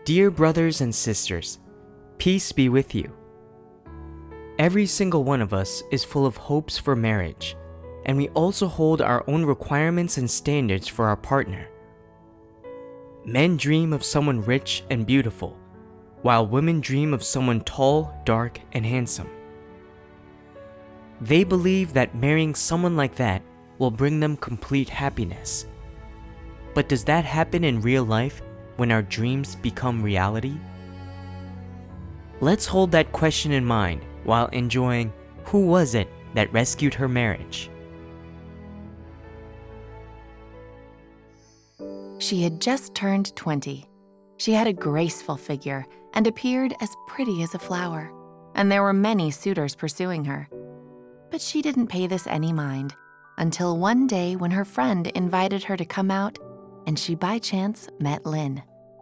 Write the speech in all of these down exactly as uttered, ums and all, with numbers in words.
Dear brothers and sisters, peace be with you. Every single one of us is full of hopes for marriage, and we also hold our own requirements and standards for our partner. Men dream of someone rich and beautiful, while women dream of someone tall, dark, and handsome. They believe that marrying someone like that will bring them complete happiness. But does that happen in real life when our dreams become reality? Let's hold that question in mind while enjoying Who Was It That Rescued Her Marriage? She had just turned twenty. She had a graceful figure and appeared as pretty as a flower, and there were many suitors pursuing her. But she didn't pay this any mind until one day when her friend invited her to come out and she by chance met Lin.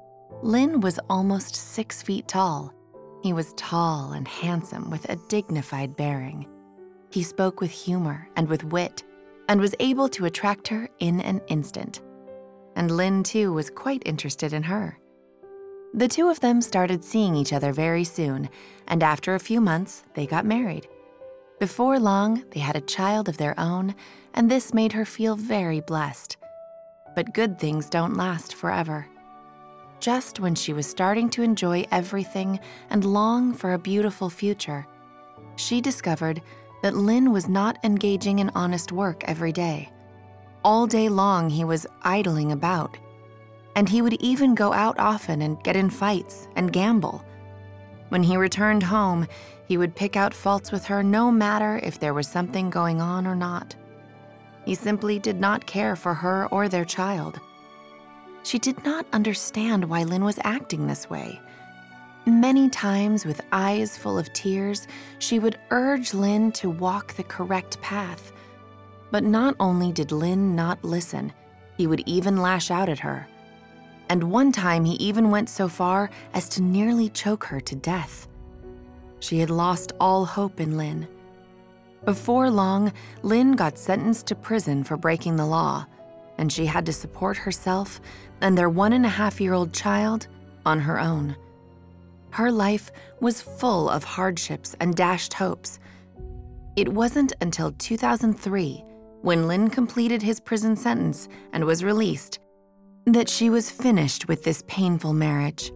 Lin was almost six feet tall. He was tall and handsome with a dignified bearing. He spoke with humor and with wit and was able to attract her in an instant. And Lin, too, was quite interested in her. The two of them started seeing each other very soon, and after a few months, they got married. Before long, they had a child of their own, and this made her feel very blessed. But good things don't last forever. Just when she was starting to enjoy everything and long for a beautiful future, she discovered that Lin was not engaging in honest work every day. All day long, he was idling about, and he would even go out often and get in fights and gamble. When he returned home, he would pick out faults with her no matter if there was something going on or not. He simply did not care for her or their child. She did not understand why Lin was acting this way. Many times, with eyes full of tears, she would urge Lin to walk the correct path. But not only did Lin not listen, he would even lash out at her. And one time he even went so far as to nearly choke her to death. She had lost all hope in Lin. Before long, Lin got sentenced to prison for breaking the law, and she had to support herself and their one and a half year old child on her own. Her life was full of hardships and dashed hopes. It wasn't until two thousand three, when Lin completed his prison sentence and was released, that she was finished with this painful marriage.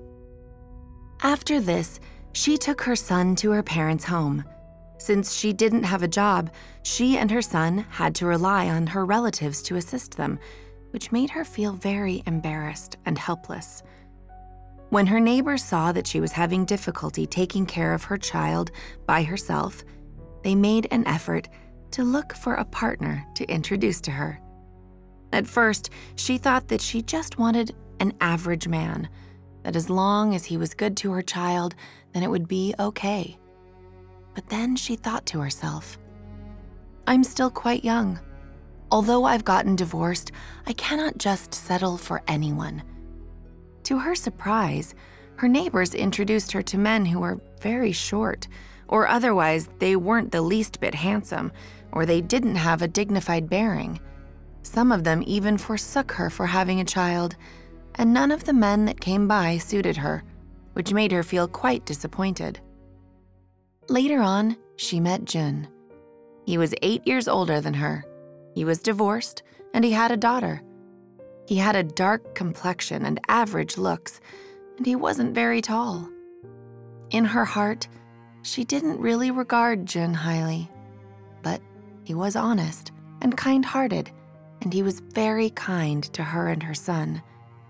After this, she took her son to her parents' home. Since she didn't have a job, she and her son had to rely on her relatives to assist them, which made her feel very embarrassed and helpless. When her neighbors saw that she was having difficulty taking care of her child by herself, they made an effort to look for a partner to introduce to her. At first, she thought that she just wanted an average man, that as long as he was good to her child, then it would be okay. But then she thought to herself, I'm still quite young. Although I've gotten divorced, I cannot just settle for anyone. To her surprise, her neighbors introduced her to men who were very short, or otherwise they weren't the least bit handsome, or they didn't have a dignified bearing. Some of them even forsook her for having a child, and none of the men that came by suited her, which made her feel quite disappointed. Later on, she met Jun. He was eight years older than her. He was divorced, and he had a daughter. He had a dark complexion and average looks, and he wasn't very tall. In her heart, she didn't really regard Jun highly, but he was honest and kind-hearted, and he was very kind to her and her son.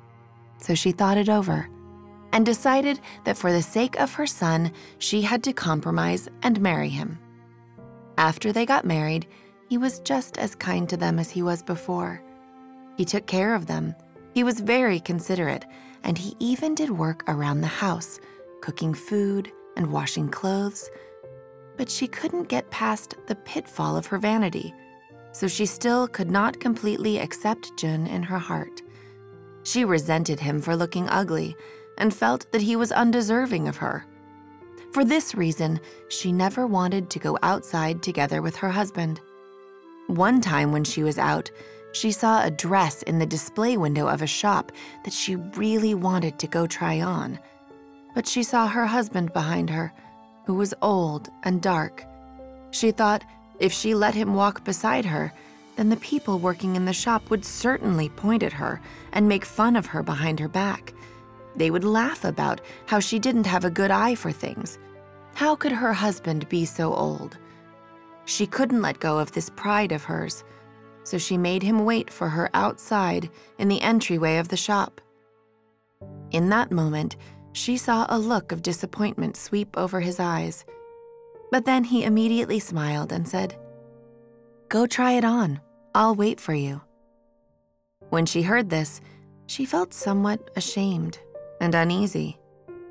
So she thought it over and decided that for the sake of her son, she had to compromise and marry him. After they got married, he was just as kind to them as he was before. He took care of them. He was very considerate, and he even did work around the house, cooking food and washing clothes. But she couldn't get past the pitfall of her vanity, so she still could not completely accept Jun in her heart. She resented him for looking ugly and felt that he was undeserving of her. For this reason, she never wanted to go outside together with her husband. One time when she was out, she saw a dress in the display window of a shop that she really wanted to go try on. But she saw her husband behind her, who was old and dark. She thought if she let him walk beside her, then the people working in the shop would certainly point at her and make fun of her behind her back. They would laugh about how she didn't have a good eye for things. How could her husband be so old? She couldn't let go of this pride of hers, so she made him wait for her outside in the entryway of the shop. In that moment, she saw a look of disappointment sweep over his eyes. But then he immediately smiled and said, "Go try it on. I'll wait for you." When she heard this, she felt somewhat ashamed and uneasy.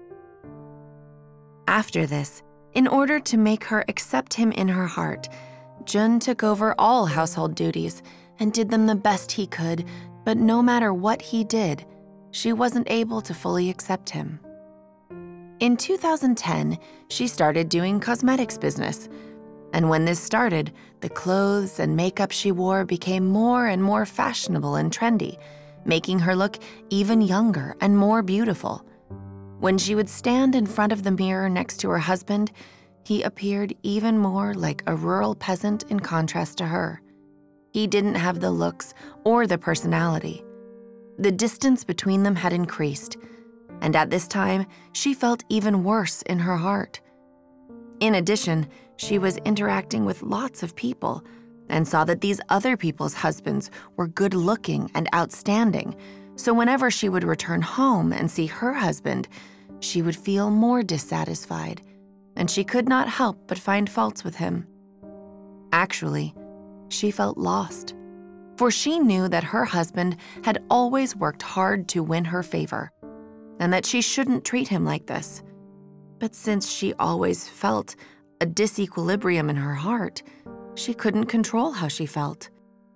After this, in order to make her accept him in her heart, Jun took over all household duties and did them the best he could, but no matter what he did, she wasn't able to fully accept him. In two thousand ten, she started doing cosmetics business, and when this started, the clothes and makeup she wore became more and more fashionable and trendy, making her look even younger and more beautiful. When she would stand in front of the mirror next to her husband, he appeared even more like a rural peasant in contrast to her. He didn't have the looks or the personality. The distance between them had increased, and at this time, she felt even worse in her heart. In addition, she was interacting with lots of people and saw that these other people's husbands were good-looking and outstanding, so whenever she would return home and see her husband, she would feel more dissatisfied, and she could not help but find faults with him. Actually, she felt lost, for she knew that her husband had always worked hard to win her favor, and that she shouldn't treat him like this. But since she always felt a disequilibrium in her heart, she couldn't control how she felt.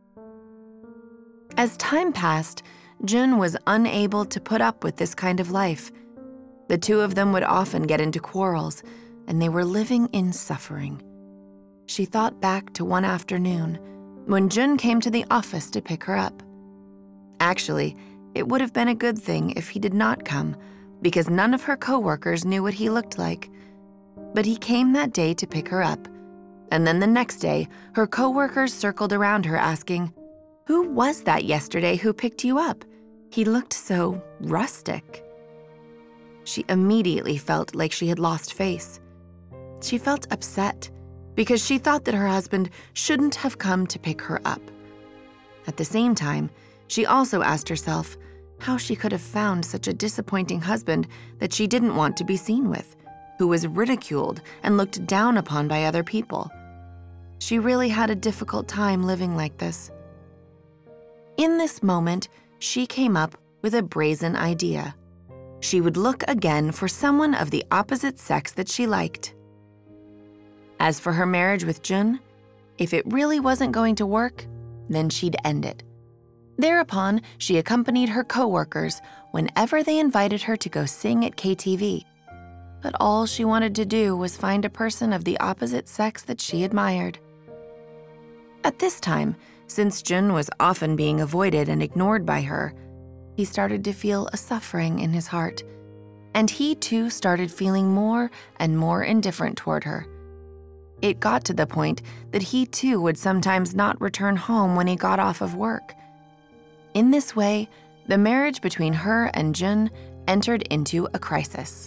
As time passed, Jun was unable to put up with this kind of life. The two of them would often get into quarrels, and they were living in suffering. She thought back to one afternoon when Jun came to the office to pick her up. Actually, it would have been a good thing if he did not come, because none of her coworkers knew what he looked like. But he came that day to pick her up, and then the next day, her coworkers circled around her asking, "Who was that yesterday who picked you up? He looked so rustic." She immediately felt like she had lost face. She felt upset because she thought that her husband shouldn't have come to pick her up. At the same time, she also asked herself how she could have found such a disappointing husband that she didn't want to be seen with, who was ridiculed and looked down upon by other people. She really had a difficult time living like this. In this moment, she came up with a brazen idea. She would look again for someone of the opposite sex that she liked. As for her marriage with Jun, if it really wasn't going to work, then she'd end it. Thereupon, she accompanied her coworkers whenever they invited her to go sing at K T V. But all she wanted to do was find a person of the opposite sex that she admired. At this time, since Jun was often being avoided and ignored by her, he started to feel a suffering in his heart, and he too started feeling more and more indifferent toward her. It got to the point that he too would sometimes not return home when he got off of work. In this way, the marriage between her and Jun entered into a crisis.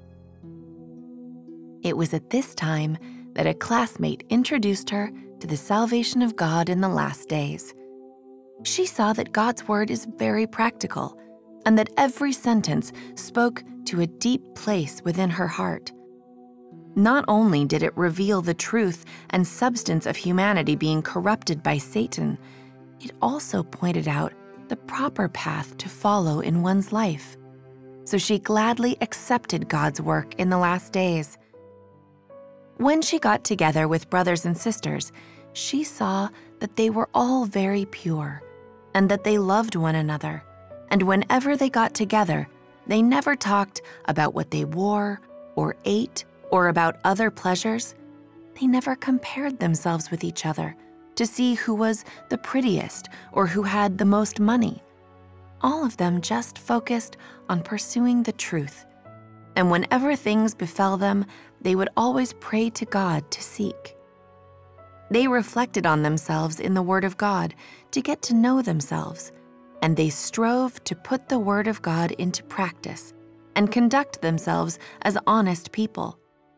It was at this time that a classmate introduced her to the salvation of God in the last days. She saw that God's word is very practical and that every sentence spoke to a deep place within her heart. Not only did it reveal the truth and substance of humanity being corrupted by Satan, it also pointed out the proper path to follow in one's life. So she gladly accepted God's work in the last days. When she got together with brothers and sisters, she saw that they were all very pure and that they loved one another. And whenever they got together, they never talked about what they wore or ate or about other pleasures. They never compared themselves with each other, to see who was the prettiest or who had the most money. All of them just focused on pursuing the truth. And whenever things befell them, they would always pray to God to seek. They reflected on themselves in the Word of God to get to know themselves, and they strove to put the Word of God into practice and conduct themselves as honest people.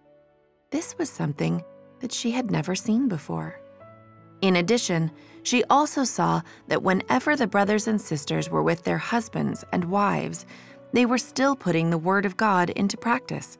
This was something that she had never seen before. In addition, she also saw that whenever the brothers and sisters were with their husbands and wives, they were still putting the Word of God into practice.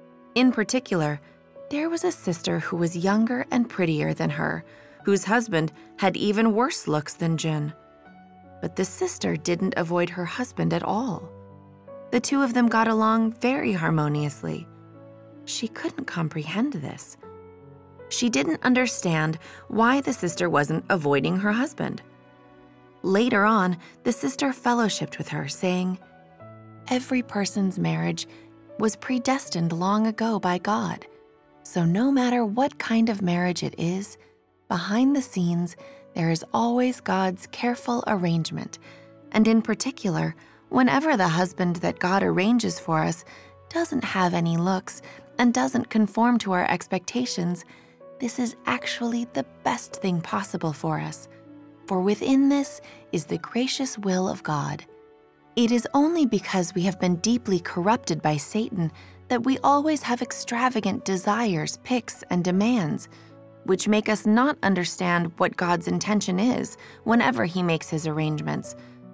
In particular, there was a sister who was younger and prettier than her, whose husband had even worse looks than Jun. But the sister didn't avoid her husband at all. The two of them got along very harmoniously. She couldn't comprehend this. She didn't understand why the sister wasn't avoiding her husband. Later on, the sister fellowshipped with her, saying, "Every person's marriage was predestined long ago by God. So no matter what kind of marriage it is, behind the scenes, there is always God's careful arrangement. And in particular, whenever the husband that God arranges for us doesn't have any looks and doesn't conform to our expectations, this is actually the best thing possible for us. For within this is the gracious will of God. It is only because we have been deeply corrupted by Satan that we always have extravagant desires, picks, and demands, which make us not understand what God's intention is whenever He makes His arrangements.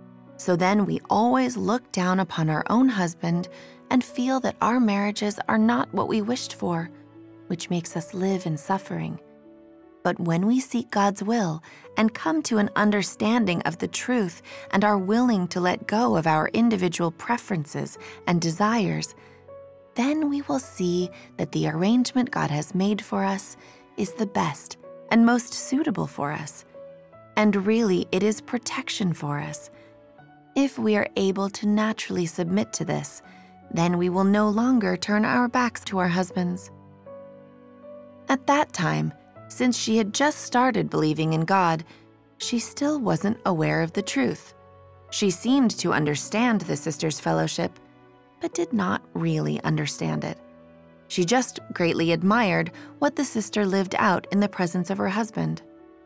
So then we always look down upon our own husband and feel that our marriages are not what we wished for, which makes us live in suffering. But when we seek God's will and come to an understanding of the truth and are willing to let go of our individual preferences and desires, then we will see that the arrangement God has made for us is the best and most suitable for us. And really, it is protection for us. If we are able to naturally submit to this, then we will no longer turn our backs to our husbands." At that time, since she had just started believing in God, she still wasn't aware of the truth. She seemed to understand the sisters' fellowship, but did not really understand it. She just greatly admired what the sister lived out in the presence of her husband.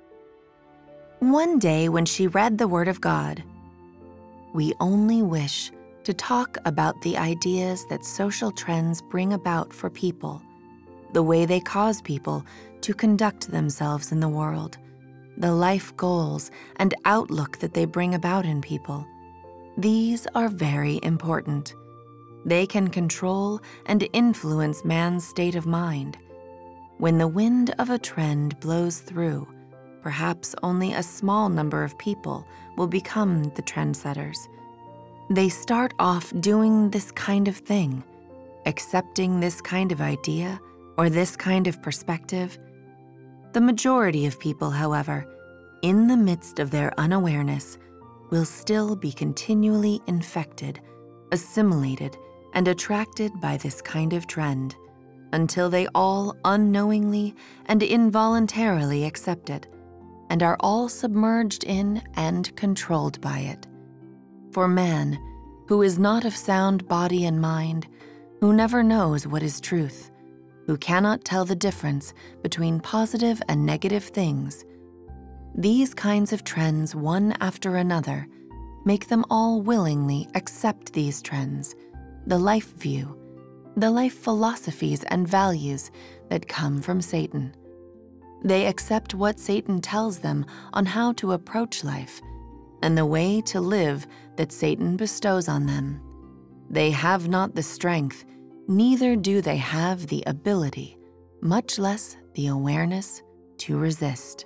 One day when she read the Word of God, "We only wish to talk about the ideas that social trends bring about for people, the way they cause people to conduct themselves in the world, the life goals and outlook that they bring about in people. These are very important. They can control and influence man's state of mind. When the wind of a trend blows through, perhaps only a small number of people will become the trendsetters. They start off doing this kind of thing, accepting this kind of idea or this kind of perspective. The majority of people, however, in the midst of their unawareness, will still be continually infected, assimilated, and attracted by this kind of trend, until they all unknowingly and involuntarily accept it, and are all submerged in and controlled by it. For man, who is not of sound body and mind, who never knows what is truth, who cannot tell the difference between positive and negative things, these kinds of trends, one after another, make them all willingly accept these trends, the life view, the life philosophies and values that come from Satan. They accept what Satan tells them on how to approach life and the way to live that Satan bestows on them. They have not the strength, neither do they have the ability, much less the awareness, to resist.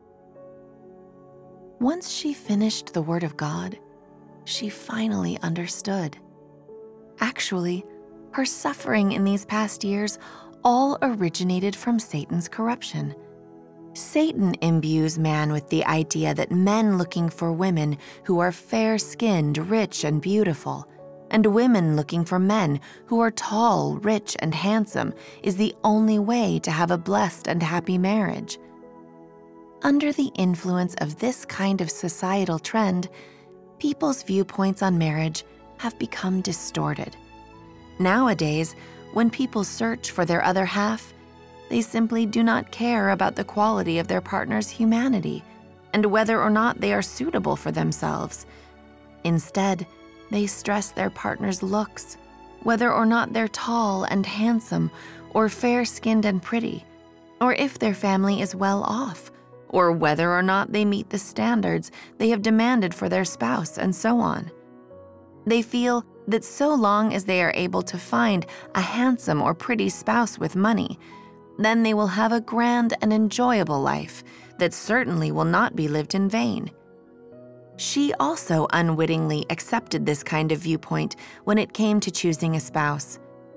Once she finished the Word of God, she finally understood. Actually, her suffering in these past years all originated from Satan's corruption. Satan imbues man with the idea that men looking for women who are fair-skinned, rich, and beautiful, and women looking for men who are tall, rich, and handsome is the only way to have a blessed and happy marriage. Under the influence of this kind of societal trend, people's viewpoints on marriage have become distorted. Nowadays, when people search for their other half, they simply do not care about the quality of their partner's humanity and whether or not they are suitable for themselves. Instead, they stress their partner's looks, whether or not they're tall and handsome, or fair-skinned and pretty, or if their family is well off, or whether or not they meet the standards they have demanded for their spouse, and so on. They feel that so long as they are able to find a handsome or pretty spouse with money, then they will have a grand and enjoyable life that certainly will not be lived in vain. She also unwittingly accepted this kind of viewpoint when it came to choosing a spouse.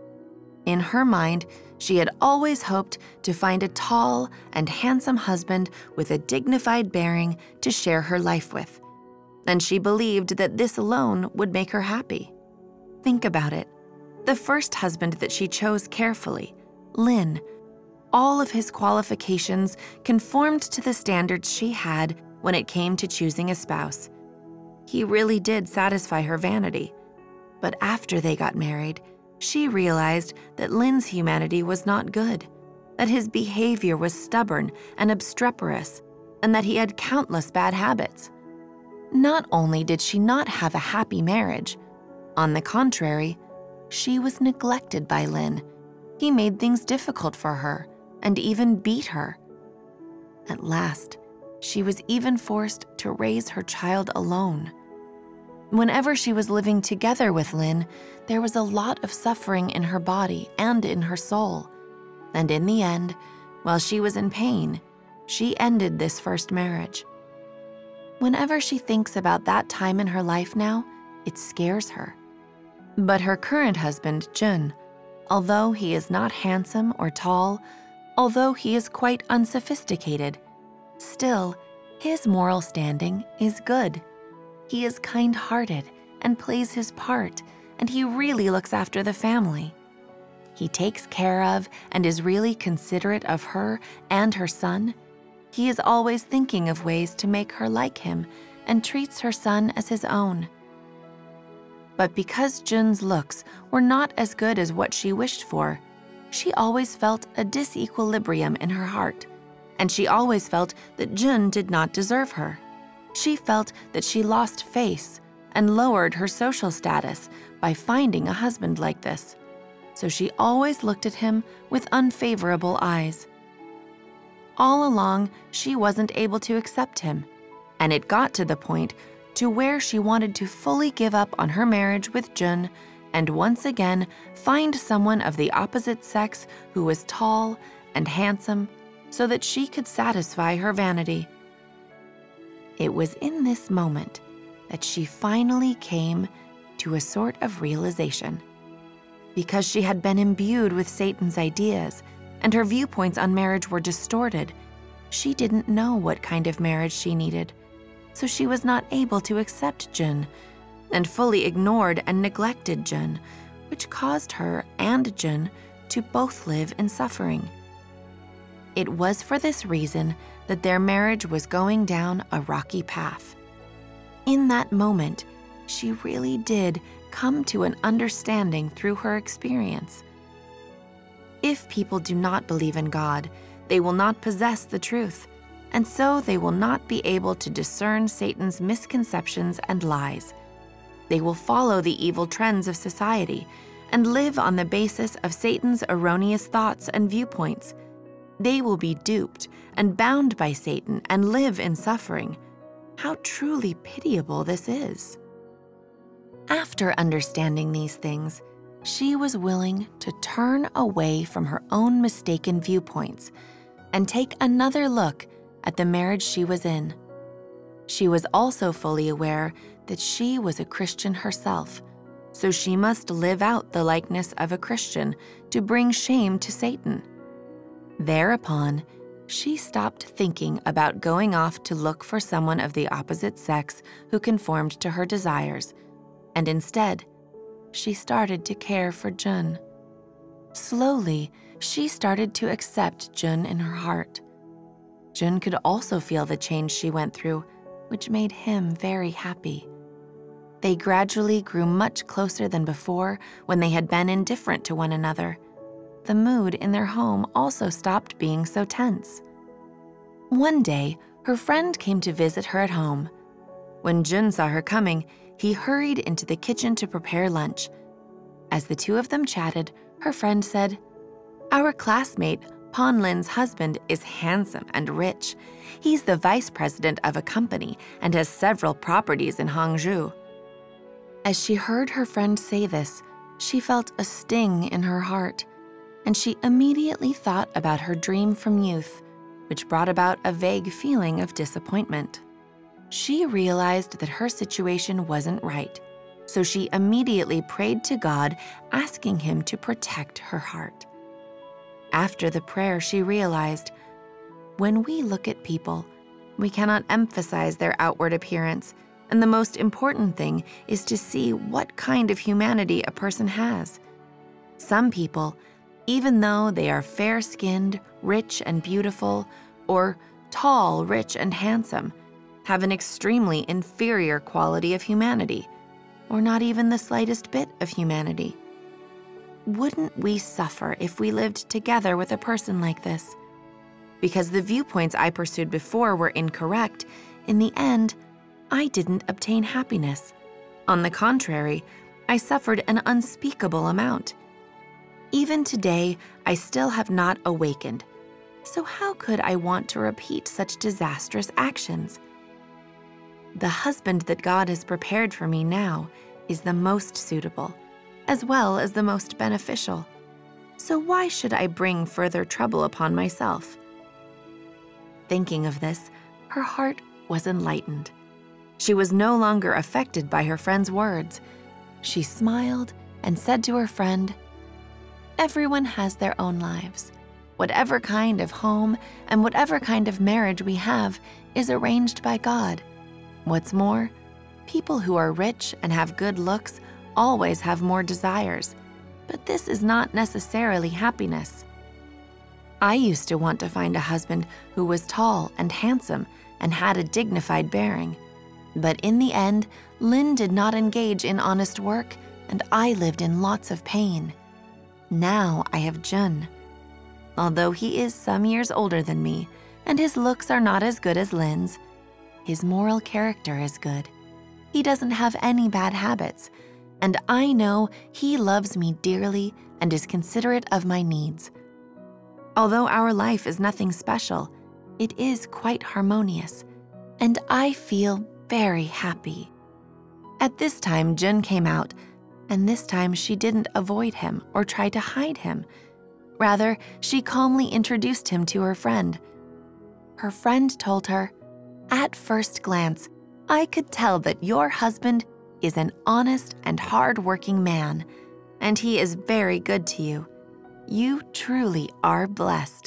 In her mind, she had always hoped to find a tall and handsome husband with a dignified bearing to share her life with, and she believed that this alone would make her happy. Think about it. The first husband that she chose carefully, Lin, all of his qualifications conformed to the standards she had when it came to choosing a spouse. He really did satisfy her vanity. But after they got married, she realized that Lin's humanity was not good, that his behavior was stubborn and obstreperous, and that he had countless bad habits. Not only did she not have a happy marriage, on the contrary, she was neglected by Lin. He made things difficult for her and even beat her. At last, she was even forced to raise her child alone. Whenever she was living together with Lin, there was a lot of suffering in her body and in her soul. And in the end, while she was in pain, she ended this first marriage. Whenever she thinks about that time in her life now, it scares her. But her current husband, Jun, although he is not handsome or tall, although he is quite unsophisticated, still, his moral standing is good. He is kind-hearted and plays his part, and he really looks after the family. He takes care of and is really considerate of her and her son. He is always thinking of ways to make her like him and treats her son as his own. But because Jun's looks were not as good as what she wished for, she always felt a disequilibrium in her heart, and she always felt that Jun did not deserve her. She felt that she lost face and lowered her social status by finding a husband like this, so she always looked at him with unfavorable eyes. All along, she wasn't able to accept him, and it got to the point to where she wanted to fully give up on her marriage with Jun and once again find someone of the opposite sex who was tall and handsome so that she could satisfy her vanity. It was in this moment that she finally came to a sort of realization. Because she had been imbued with Satan's ideas and her viewpoints on marriage were distorted, she didn't know what kind of marriage she needed, so she was not able to accept Jun and fully ignored and neglected Jun, which caused her and Jun to both live in suffering. It was for this reason that their marriage was going down a rocky path. In that moment, she really did come to an understanding through her experience. If people do not believe in God, they will not possess the truth, and so they will not be able to discern Satan's misconceptions and lies. They will follow the evil trends of society and live on the basis of Satan's erroneous thoughts and viewpoints. They will be duped and bound by Satan and live in suffering. How truly pitiable this is. After understanding these things, she was willing to turn away from her own mistaken viewpoints and take another look at the marriage she was in. She was also fully aware that she was a Christian herself, so she must live out the likeness of a Christian to bring shame to Satan. Thereupon, she stopped thinking about going off to look for someone of the opposite sex who conformed to her desires, and instead, she started to care for Jun. Slowly, she started to accept Jun in her heart. Jun could also feel the change she went through, which made him very happy. They gradually grew much closer than before when they had been indifferent to one another. The mood in their home also stopped being so tense. One day, her friend came to visit her at home. When Jun saw her coming, he hurried into the kitchen to prepare lunch. As the two of them chatted, her friend said, "Our classmate, Pon Lin's husband, is handsome and rich. He's the vice president of a company and has several properties in Hangzhou." As she heard her friend say this, she felt a sting in her heart, and she immediately thought about her dream from youth, which brought about a vague feeling of disappointment. She realized that her situation wasn't right, so she immediately prayed to God, asking Him to protect her heart. After the prayer, she realized, when we look at people, we cannot emphasize their outward appearance, and the most important thing is to see what kind of humanity a person has. Some people, even though they are fair-skinned, rich and beautiful, or tall, rich and handsome, have an extremely inferior quality of humanity, or not even the slightest bit of humanity. Wouldn't we suffer if we lived together with a person like this? Because the viewpoints I pursued before were incorrect, in the end, I didn't obtain happiness. On the contrary, I suffered an unspeakable amount. Even today, I still have not awakened. So how could I want to repeat such disastrous actions? The husband that God has prepared for me now is the most suitable, as well as the most beneficial. So why should I bring further trouble upon myself? Thinking of this, her heart was enlightened. She was no longer affected by her friend's words. She smiled and said to her friend, "Everyone has their own lives. Whatever kind of home and whatever kind of marriage we have is arranged by God. What's more, people who are rich and have good looks always have more desires, but this is not necessarily happiness. I used to want to find a husband who was tall and handsome and had a dignified bearing. But in the end, Lin did not engage in honest work, and I lived in lots of pain. Now I have Jun. Although he is some years older than me, and his looks are not as good as Lin's, his moral character is good. He doesn't have any bad habits, and I know he loves me dearly and is considerate of my needs. Although our life is nothing special, it is quite harmonious, and I feel very happy." At this time, Jun came out, and this time she didn't avoid him or try to hide him. Rather, she calmly introduced him to her friend. Her friend told her, "At first glance, I could tell that your husband is an honest and hard-working man, and he is very good to you. You truly are blessed."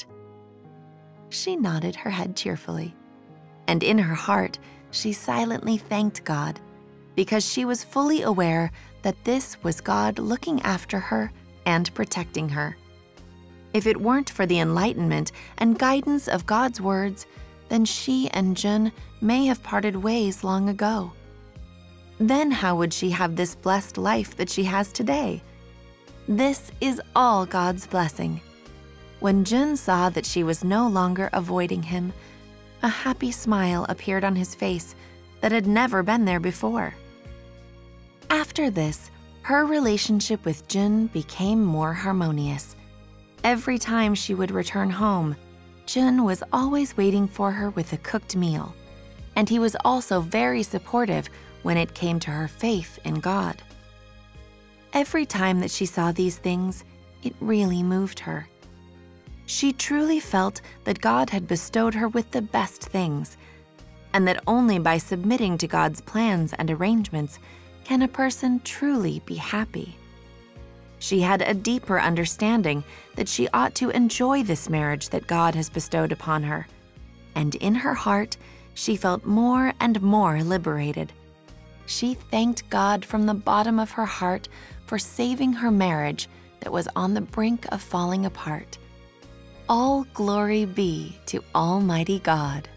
She nodded her head cheerfully, and in her heart, she silently thanked God, because she was fully aware that this was God looking after her and protecting her. If it weren't for the enlightenment and guidance of God's words, then she and Jun may have parted ways long ago. Then how would she have this blessed life that she has today? This is all God's blessing. When Jun saw that she was no longer avoiding him, a happy smile appeared on his face that had never been there before. After this, her relationship with Jun became more harmonious. Every time she would return home, Jun was always waiting for her with a cooked meal, and he was also very supportive when it came to her faith in God. Every time that she saw these things, it really moved her. She truly felt that God had bestowed her with the best things, and that only by submitting to God's plans and arrangements can a person truly be happy. She had a deeper understanding that she ought to enjoy this marriage that God has bestowed upon her, and in her heart, she felt more and more liberated. She thanked God from the bottom of her heart for saving her marriage that was on the brink of falling apart. All glory be to Almighty God.